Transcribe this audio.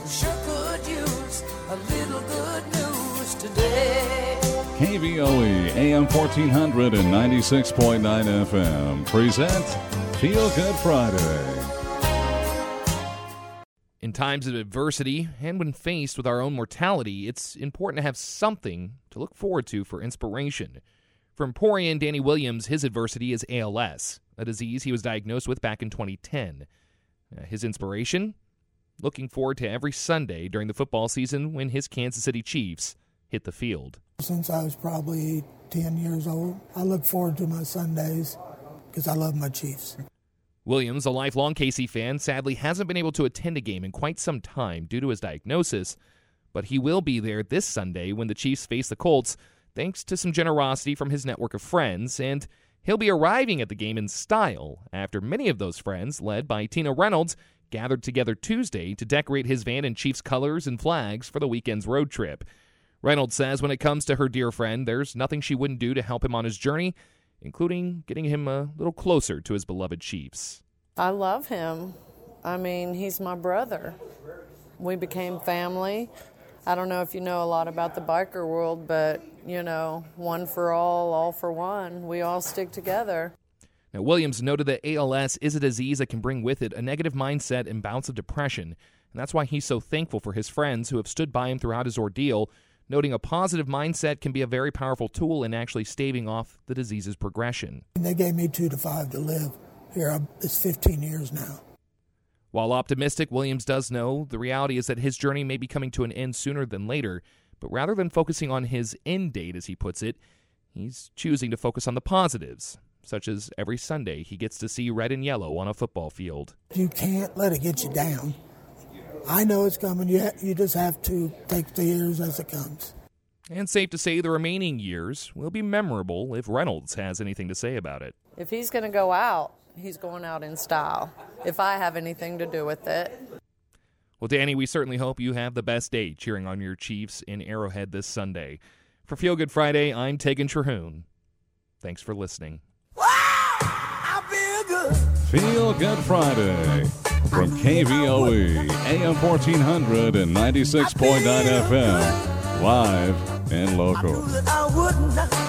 Sure could use a little good news today. KVOE AM 1400 and 96.9 FM present Feel Good Friday. In times of adversity and when faced with our own mortality, it's important to have something to look forward to for inspiration. For Emporian Danny Williams, his adversity is ALS, a disease he was diagnosed with back in 2010. His inspiration? Looking forward to every Sunday during the football season when his Kansas City Chiefs hit the field. Since I was probably 10 years old, I look forward to my Sundays because I love my Chiefs. Williams, a lifelong KC fan, sadly hasn't been able to attend a game in quite some time due to his diagnosis, but he will be there this Sunday when the Chiefs face the Colts, thanks to some generosity from his network of friends, and he'll be arriving at the game in style after many of those friends, led by Tina Reynolds, gathered together Tuesday to decorate his van in Chiefs colors and flags for the weekend's road trip. Reynolds says when it comes to her dear friend, there's nothing she wouldn't do to help him on his journey, including getting him a little closer to his beloved Chiefs. I love him. I mean, he's my brother. We became family. I don't know if you know a lot about the biker world, but, you know, one for all for one. We all stick together. Now, Williams noted that ALS is a disease that can bring with it a negative mindset and bouts of depression, and that's why he's so thankful for his friends who have stood by him throughout his ordeal, noting a positive mindset can be a very powerful tool in actually staving off the disease's progression. They gave me 2 to 5 to live. Here, it's 15 years now. While optimistic, Williams does know the reality is that his journey may be coming to an end sooner than later, but rather than focusing on his end date, as he puts it, he's choosing to focus on the positives, such as every Sunday he gets to see red and yellow on a football field. You can't let it get you down. I know it's coming. You just have to take the years as it comes. And safe to say the remaining years will be memorable if Reynolds has anything to say about it. If he's going to go out, he's going out in style. If I have anything to do with it. Well, Danny, we certainly hope you have the best day cheering on your Chiefs in Arrowhead this Sunday. For Feel Good Friday, I'm Tegan Terhune. Thanks for listening. I feel good. Feel Good Friday from KVOE AM 1400 and 96.9 FM, live and local. I wouldn't